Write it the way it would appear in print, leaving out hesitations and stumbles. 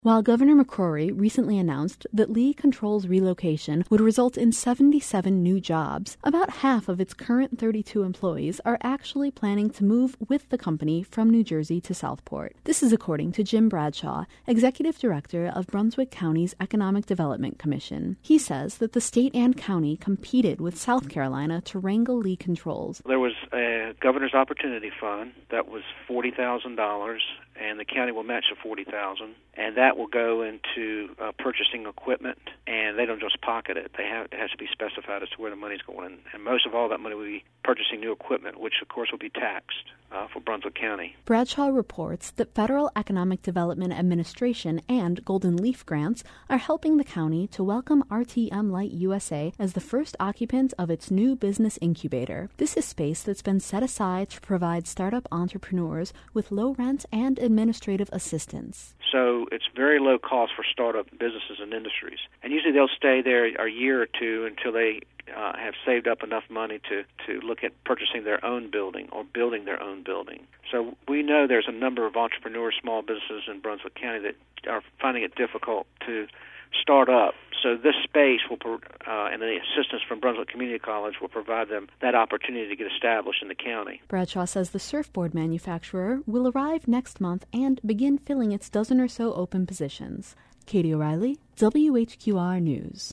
While Governor McCrory recently announced that Lee Control's relocation would result in 77 new jobs, about half of its current 32 employees are actually planning to move with the company from New Jersey to Southport. This is according to Jim Bradshaw, Executive Director of Brunswick County's Economic Development Commission. He says that the state and county competed with South Carolina to wrangle Lee Controls. There was a Governor's Opportunity Fund that was $40,000, and the county will match the $40,000, and that will go into purchasing equipment, and they don't just pocket it. It has to be specified as to where the money's going, and most of all that money will be purchasing new equipment, which of course will be taxed for Brunswick County. Bradshaw reports that Federal Economic Development Administration and Golden Leaf grants are helping the county to welcome RTM Light USA as the first occupant of its new business incubator. This is space that's been set aside to provide startup entrepreneurs with low rent and administrative assistance. So it's very low cost for startup businesses and industries. And usually they'll stay there a year or two until they have saved up enough money to look at purchasing their own building or building their own building. So we know there's a number of entrepreneurs, small businesses in Brunswick County that are finding it difficult to start up. So this space will, and the assistance from Brunswick Community College will provide them that opportunity to get established in the county. Bradshaw says the surfboard manufacturer will arrive next month and begin filling its dozen or so open positions. Katie O'Reilly, WHQR News.